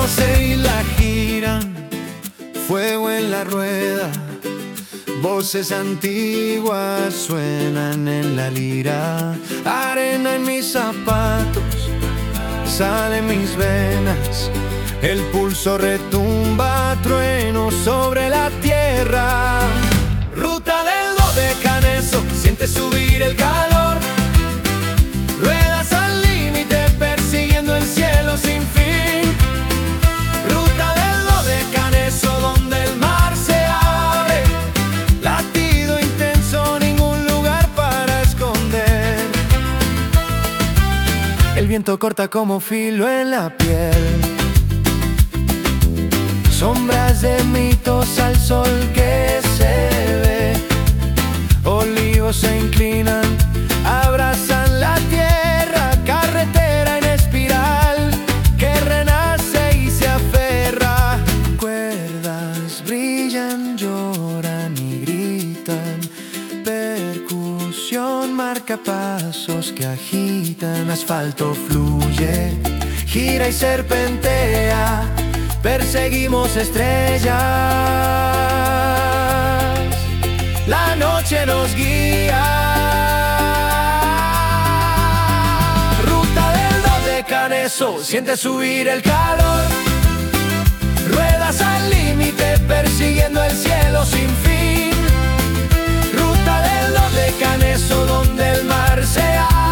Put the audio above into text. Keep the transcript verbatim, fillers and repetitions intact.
doce y la giran, fuego en la rueda, voces antiguas suenan en la lira. Arena en mis zapatos, sal en mis venas, el pulso retumba, trueno sobre la tierra. Ruta del Dodecaneso, siente subir el calor, ruedas al límite persiguiendo el cielo sin fin. Ruta del Dodecaneso, donde el mar se abre, latido intenso, ningún lugar para esconder. El viento corta como filo en la piel, sombras de mitos al sol que se ve. Olivos se inclinan, abrazan la tierra, carretera en espiral que renace y se aferra. Cuerdas brillan, lloran y gritan, percusión marca pasos que agitan. Asfalto fluye, gira y serpentea, perseguimos estrellas, la noche nos guía. Ruta del Dodecaneso, siente subir el calor, ruedas al límite persiguiendo el cielo sin fin. Ruta del Dodecaneso, donde el mar se abre,